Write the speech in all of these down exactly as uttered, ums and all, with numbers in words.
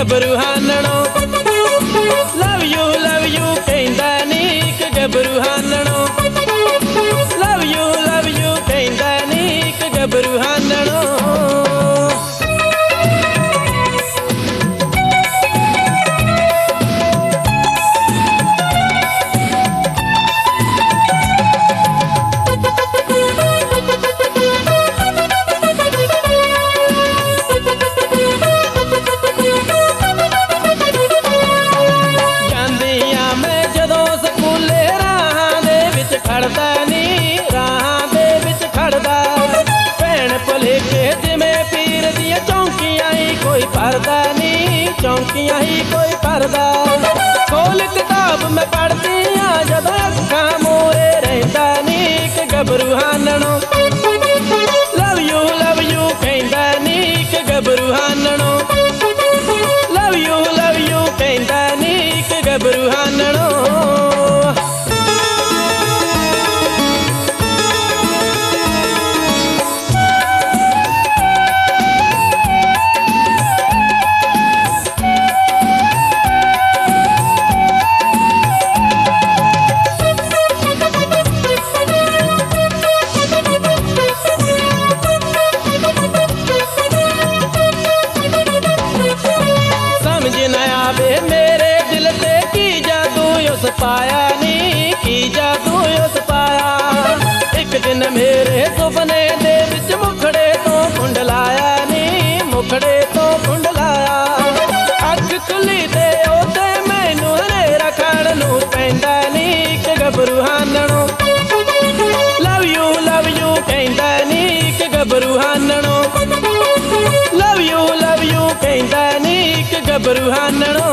ਗੱਭਰੂ ਹਾਨਣੋ। Love you love you ਕਹਿੰਦਾ ਨੀ ਇੱਕ ਗੱਭਰੂ ਹਾਨਣੋ। ਲਵ ਯੂ ਲਵ ਯੂ ਕਹਿੰਦਾ ਨੀ ਇੱਕ ਗੱਭਰੂ ਹਾਨਣੋ। ਖੜਦਾ ਨੀ ਰਾਹਾਂ ਦੇ ਵਿੱਚ ਖੜਦਾ ਭੈਣ ਭੁਲੇਖੇ ਜਿਵੇਂ ਪੀਰ ਦੀਆਂ ਚੌਂਕੀਆਂ ਹੀ ਕੋਈ ਭਰਦਾ ਨੀ ਚੌਂਕੀਆਂ ਹੀ ਕੋਈ ਭਰਦਾ। ਖੋਲ ਕਿਤਾਬ ਮੈਂ ਪੜ੍ਹਦੀ ਆ ਜਦੋਂ ਅੱਖਾਂ ਮੂਹਰੇ ਰਹਿੰਦਾ ਨੀ ਇੱਕ ਗੱਭਰੂ ਹਾਨਣੋ। ਲਵ ਯੂ ਲਵ ਯੂ ਕਹਿੰਦਾ ਨੀ ਇੱਕ ਗੱਭਰੂ ਹਾਨਣੋ। ਲਵ ਯੂ ਲਵ ਯੂ ਕਹਿੰਦਾ ਨੀ ਇੱਕ ਗੱਭਰੂ ਹਾਨਣੋ। ਮੇਰੇ ਦਿਲ ਤੇ ਕੀ ਜਾਦੂ ਉਸ ਪਾਇਆ ਨੀ ਕੀ ਜਾਦੂ ਉਸ ਪਾਇਆ। ਇੱਕ ਦਿਨ ਮੇਰੇ ਸੁਪਨੇ ਦੇ ਵਿੱਚ ਮੁਖੜੇ ਤੋਂ ਕੁੰਡ ਲਾਇਆ ਨੀ ਮੁਖੜੇ ਤੋਂ ਕੁੰਡ ਲਾਇਆ। ਅੱਖ ਖੁੱਲੀ ਤੇ ਉਹਦੇ ਮੈਨੂੰ ਹਨੇਰਾ ਖਾਣ ਨੂੰ ਪੈਂਦਾ ਨੀ ਇੱਕ ਗੱਭਰੂ ਹਾਨਣੋ। ਲਵ ਯੂ ਲਵ ਯੂ ਕਹਿੰਦਾ ਨੀ ਇੱਕ ਗੱਭਰੂ ਹਾਨਣੋ। ਲਵ ਯੂ ਲਵ ਯੂ ਕਹਿੰਦਾ ਨੀ ਇੱਕ ਗੱਭਰੂ ਹਾਨਣੋ।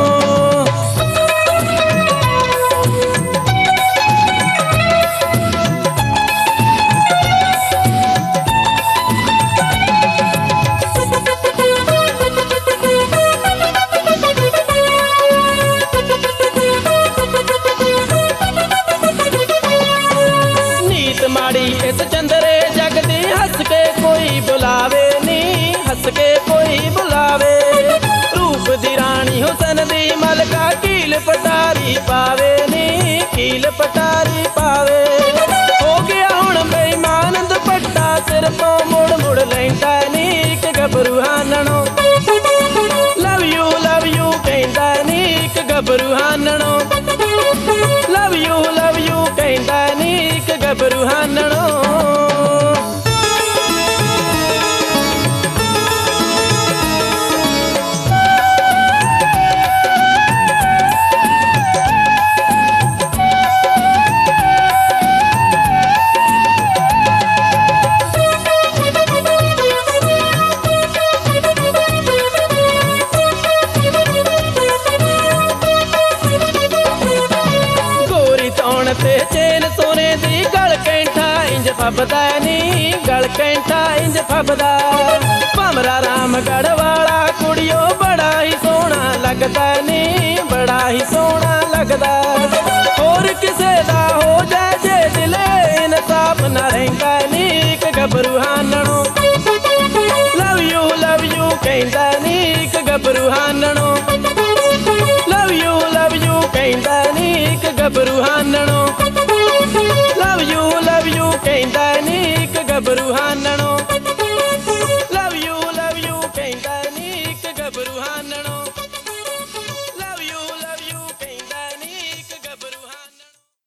ਨੀਤ ਮਾੜੀ ਇਸ ਚੰਦਰੇ ਜਗ ਦੀ ਹੱਸ ਕੇ ਕੋਈ ਬੁਲਾਵੇ ਨੀ ਹੱਸ ਕੇ ਕੋਈ ਬੁਲਾਵੇ। ਰੂਪ ਦੀ ਰਾਣੀ ਹੁਸਨ ਦੀ ਮਲਕਾ ਕੀਲ ਪਟਾਰੀ ਪਾਵੇ ਨੀ ਕੀਲ ਪਟਾਰੀ ਪਾਵੇ। ਹੋ ਗਿਆ ਹੁਣ ਬੇਈਮਾਨ ਦੁਪੱਟਾ ਸਿਰ ਤੋਂ ਮੁੜ ਮੁੜ ਲੈਂਦਾ ਨੀ ਇੱਕ ਗੱਭਰੂ ਹਾਨਣੋ। ਲਵ ਯੂ ਲਵ ਯੂ ਕਹਿੰਦਾ ਨੀ ਇੱਕ ਗੱਭਰੂ ਹਾਨਣੋ। ਲਵ ਯੂ ਲਵ ਯੂ ਕਹਿੰਦਾ ਨੀ ਇੱਕ ਗੱਭਰੂ ਹਾਨਣੋ। ਤੇ ਚੇਨ ਸੋਨੇ ਦੀ ਗਲ ਕੈਂਠਾ ਇੰਜ ਫੱਬਦਾ ਨੀ ਗਲ ਕੈਂਠਾ ਇੰਜ ਫੱਬਦਾ। ਭਮਰਾ ਰਾਮਗੜ੍ਹ ਵਾਲਾ ਕੁੜੀਓ ਬੜਾ ਹੀ ਸੋਹਣਾ ਲੱਗਦਾ ਨੀ ਬੜਾ ਹੀ ਸੋਹਣਾ ਲੱਗਦਾ। ਹੋਰ ਕਿਸੇ ਦਾ ਹੋ ਜਾਏ ਜੇ ਦਿਲੇ ਇਨਸਾਫ ਨਾ ਰਹਿੰਦਾ ਨੀ ਇੱਕ ਗੱਭਰੂ ਹਾਨਣੋ। ਲਵ ਯੂ ਲਵ ਯੂ ਕਹਿੰਦਾ ਨੀ ਇੱਕ ਗੱਭਰੂ ਹਾਨਣੋ। ਲਵ ਯੂ ਲਵ ਯੂ ਕਹਿੰਦਾ ਨੀ ਇੱਕ ਗੱਭਰੂ ਹਾਨਣੋ। ਲਵ ਯੂ ਲਵ ਯੂ ਕਹਿੰਦਾ ਨੀ ਇੱਕ ਗੱਭਰੂ ਹਾਨਣੋ।